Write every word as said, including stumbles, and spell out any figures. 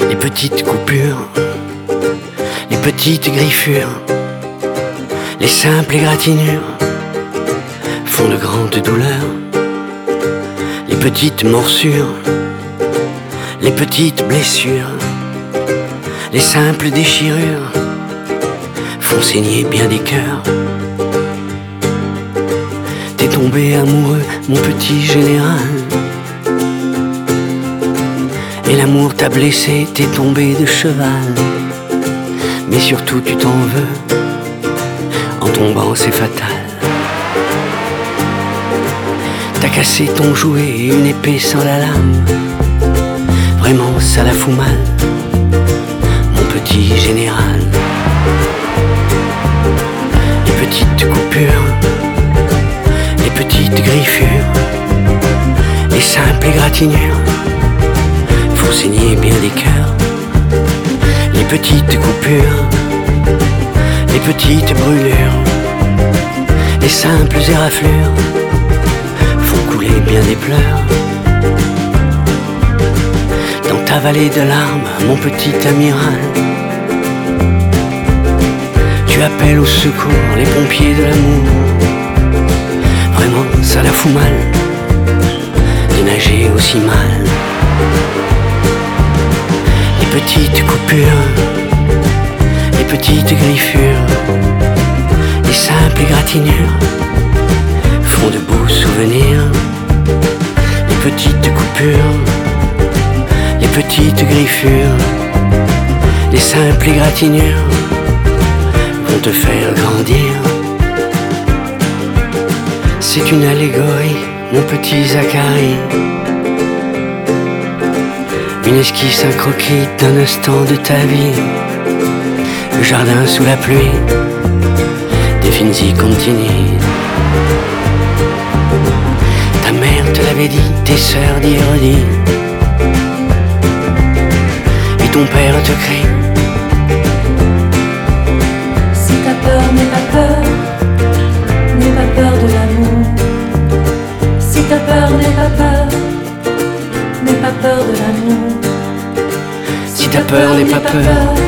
les petites coupures, les petites griffures, les simples égratignures font de grandes douleurs. Les petites morsures, les petites blessures, les simples déchirures font saigner bien des cœurs. T'es tombé amoureux, mon petit général, et l'amour t'a blessé, t'es tombé de cheval. Mais surtout tu t'en veux, en tombant c'est fatal. T'as cassé ton jouet et une épée sans la lame. Vraiment ça la fout mal, mon petit général. Les petites coupures, les petites griffures, les simples égratignures font saigner bien des cœurs. Les petites coupures, les petites brûlures, les simples éraflures font couler bien des pleurs. Dans ta vallée de larmes, mon petit amiral, tu appelles au secours les pompiers de l'amour. Vraiment ça la fout mal de nager aussi mal. Les petites coupures, les petites griffures, les simples égratignures font de beaux souvenirs. Les petites coupures, les petites griffures, les simples égratignures vont te faire grandir. C'est une allégorie, mon petit Zacharie, une esquisse, un croquis d'un instant de ta vie. Le jardin sous la pluie, des finzi contini. Ta mère te l'avait dit, tes sœurs d'y redit, et ton père te crie. Si ta peur n'est pas peur, n'aie pas peur de l'amour. Si ta peur n'est pas peur, n'aie pas peur de l'amour. Si ta peur n'est pas peur,